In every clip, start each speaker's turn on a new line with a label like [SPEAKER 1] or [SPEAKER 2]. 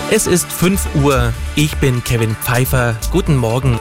[SPEAKER 1] Es ist 5 Uhr. Ich bin Kevin Pfeiffer. Guten Morgen.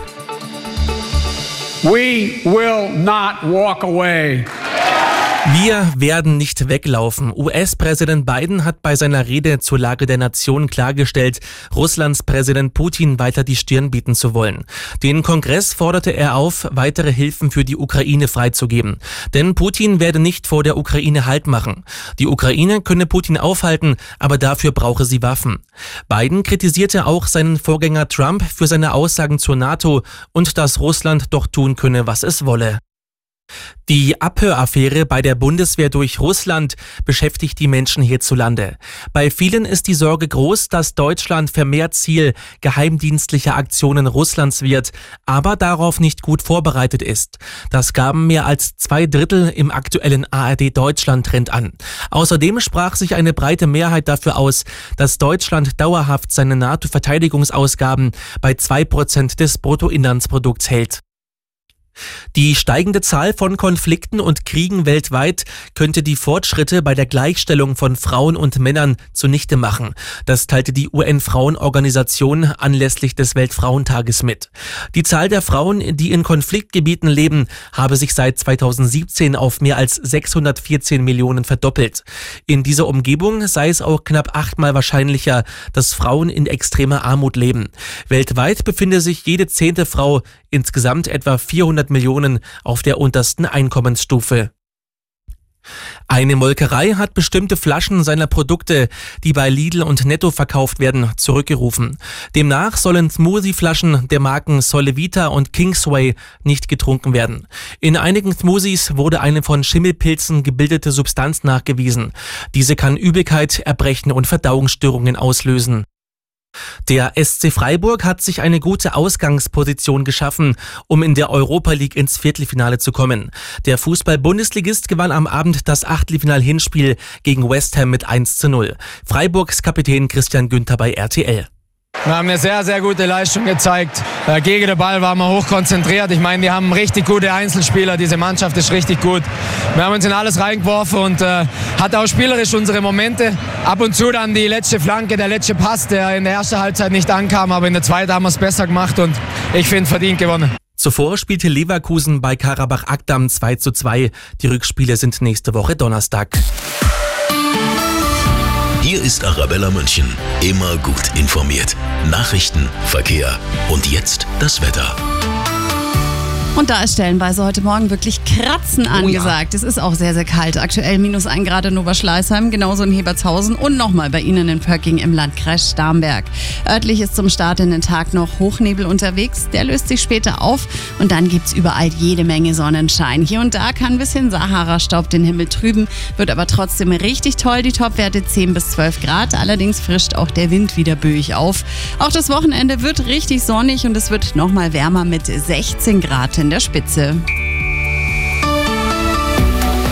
[SPEAKER 2] We will not walk away.
[SPEAKER 1] Wir werden nicht weglaufen. US-Präsident Biden hat bei seiner Rede zur Lage der Nation klargestellt, Russlands Präsident Putin weiter die Stirn bieten zu wollen. Den Kongress forderte er auf, weitere Hilfen für die Ukraine freizugeben. Denn Putin werde nicht vor der Ukraine Halt machen. Die Ukraine könne Putin aufhalten, aber dafür brauche sie Waffen. Biden kritisierte auch seinen Vorgänger Trump für seine Aussagen zur NATO und dass Russland doch tun könne, was es wolle. Die Abhöraffäre bei der Bundeswehr durch Russland beschäftigt die Menschen hierzulande. Bei vielen ist die Sorge groß, dass Deutschland vermehrt Ziel geheimdienstlicher Aktionen Russlands wird, aber darauf nicht gut vorbereitet ist. Das gaben mehr als 2/3 im aktuellen ARD-Deutschland-Trend an. Außerdem sprach sich eine breite Mehrheit dafür aus, dass Deutschland dauerhaft seine NATO-Verteidigungsausgaben bei 2% des Bruttoinlandsprodukts hält. Die steigende Zahl von Konflikten und Kriegen weltweit könnte die Fortschritte bei der Gleichstellung von Frauen und Männern zunichte machen. Das teilte die UN-Frauenorganisation anlässlich des Weltfrauentages mit. Die Zahl der Frauen, die in Konfliktgebieten leben, habe sich seit 2017 auf mehr als 614 Millionen verdoppelt. In dieser Umgebung sei es auch knapp 8-mal wahrscheinlicher, dass Frauen in extremer Armut leben. Weltweit befinde sich jede 10. Frau, insgesamt etwa 400 Millionen, auf der untersten Einkommensstufe. Eine Molkerei hat bestimmte Flaschen seiner Produkte, die bei Lidl und Netto verkauft werden, zurückgerufen. Demnach sollen Smoothie-Flaschen der Marken Solevita und Kingsway nicht getrunken werden. In einigen Smoothies wurde eine von Schimmelpilzen gebildete Substanz nachgewiesen. Diese kann Übelkeit, Erbrechen und Verdauungsstörungen auslösen. Der SC Freiburg hat sich eine gute Ausgangsposition geschaffen, um in der Europa League ins Viertelfinale zu kommen. Der Fußball-Bundesligist gewann am Abend das Achtelfinal-Hinspiel gegen West Ham mit 1:0. Freiburgs Kapitän Christian Günther bei RTL.
[SPEAKER 3] Wir haben eine sehr, sehr gute Leistung gezeigt. Gegen den Ball waren wir hochkonzentriert. Ich meine, die haben richtig gute Einzelspieler. Diese Mannschaft ist richtig gut. Wir haben uns in alles reingeworfen und hatten auch spielerisch unsere Momente. Ab und zu dann die letzte Flanke, der letzte Pass, der in der ersten Halbzeit nicht ankam. Aber in der zweiten haben wir es besser gemacht und ich finde, verdient gewonnen.
[SPEAKER 1] Zuvor spielte Leverkusen bei Karabach Akdam 2:2. Die Rückspiele sind nächste Woche Donnerstag.
[SPEAKER 4] Hier ist Arabella München. Immer gut informiert. Nachrichten, Verkehr und jetzt das Wetter.
[SPEAKER 5] Und da ist stellenweise heute Morgen wirklich Kratzen angesagt. Es ist auch sehr, sehr kalt. Aktuell -1 Grad in Oberschleißheim, genauso in Hebertshausen und nochmal bei Ihnen in Pöcking im Landkreis Starnberg. Örtlich ist zum Start in den Tag noch Hochnebel unterwegs. Der löst sich später auf und dann gibt's überall jede Menge Sonnenschein. Hier und da kann ein bisschen Sahara-Staub den Himmel trüben, wird aber trotzdem richtig toll. Die Topwerte 10 bis 12 Grad. Allerdings frischt auch der Wind wieder böig auf. Auch das Wochenende wird richtig sonnig und es wird nochmal wärmer mit 16 Grad in der Spitze.